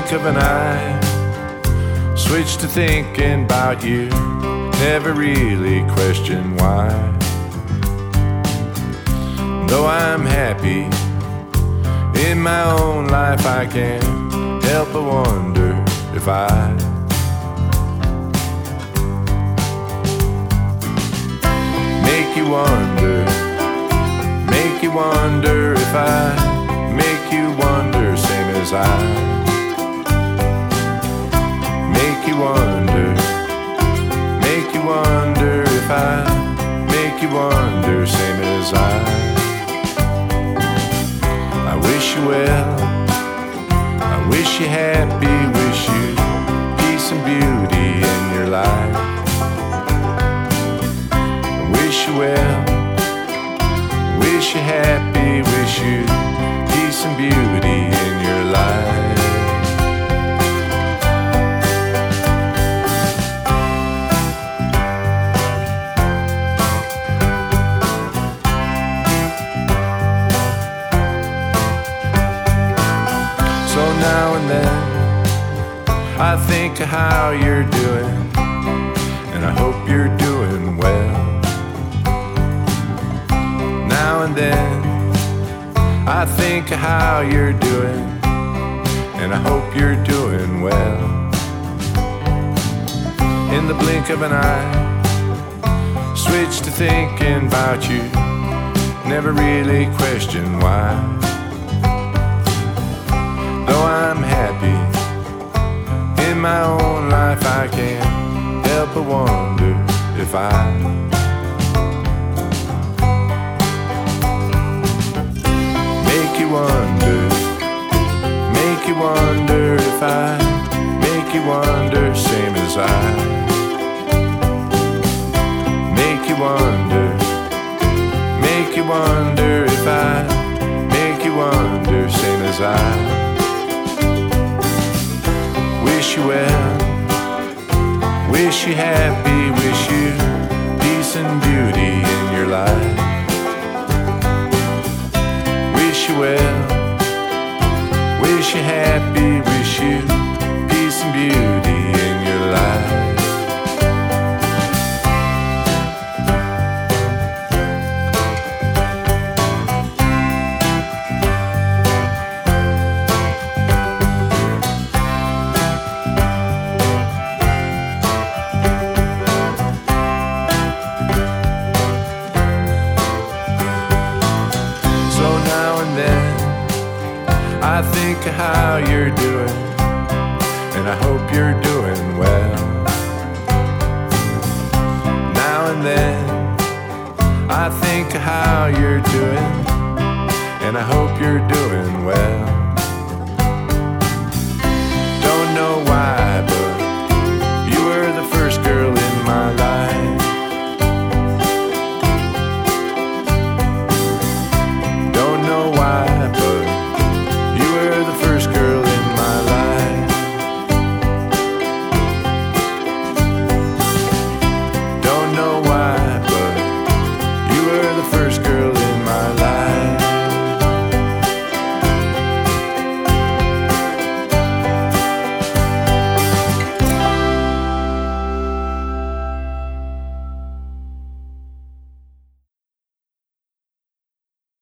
blink of an eye, switch to thinking about you. Never really question why. Though I'm happy in my own life, I can't help but wonder if I make you wonder if I make you wonder, same as I make you wonder if I make you wonder, same as I wish you well, I wish you happy, wish you peace and beauty in your life. I wish you well, wish you happy, wish you peace and beauty in your life. So now and then I think of how you're doing, and I hope you're doing well. Now and then I think of how you're doing, and I hope you're doing well. In the blink of an eye, switch to thinking about you. Never really question why. Though I'm happy in my own life, I can't help but wonder if I make you wonder if I make you wonder, same as I make you wonder if I make you wonder, same as I wish you well, wish you happy, wish you peace and beauty in your life. Wish you well, wish you happy, wish you peace and beauty in your life. So now and then I think of how you're doing, and I hope you're doing well. Now and then I think of how you're doing, and I hope you're doing well.